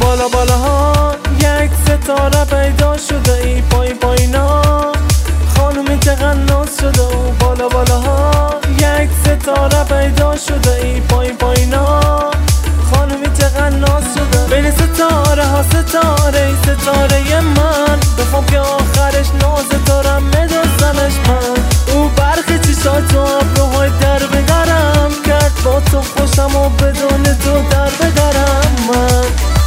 بالا بالاها یک ستاره پیدا شده ای پای پایینا، خانومی چقدر ناز شده و بالا بالاها یک ستاره پیدا شده ای پای پایینا، خانومی چقدر ناز شده. بین ستاره ها ستاره من، بخوام که آخرش ناز دارم میدازمش من. او برخی چیشاتو ابروهای در بگرم کرد، با تو خوشم و بدون تو در بگرم من.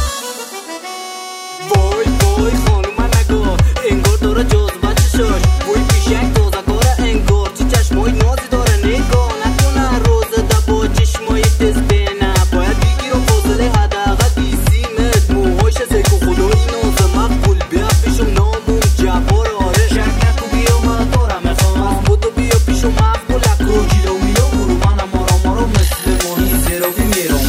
وای وای خانوم من نگاه، انگار داره جاذبه چشاش، وای پیشک تازه کاره انگار، چه چشمای نازی داره نگاه نکنه روزه ده با چشمای تز بینه، باید بگیر و فاصله حداقل 20 متر، موهاش سکو خدای نازه مقبول، بیا پیشم نامون جبار آره، شک نکو بیا من دارم میخوام بودو بیا پیشم مقبول اکو گیرو بیا برو منم مارا مثل ماهی زیراوی میرم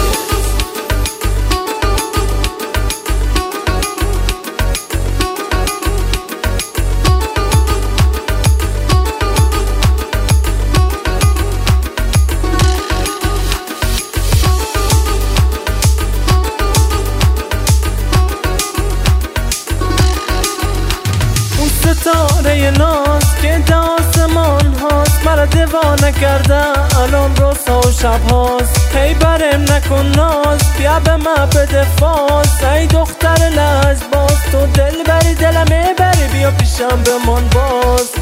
ستاره ناز که در آسمان هاست، مرا دیوانه کرده الان روزها و شب هاست. هی برم نکن ناز، بیا به من بده فاز، ای دختر لحظ باز، تو دل بری دلم میبری، بیا پیشم بمان باز.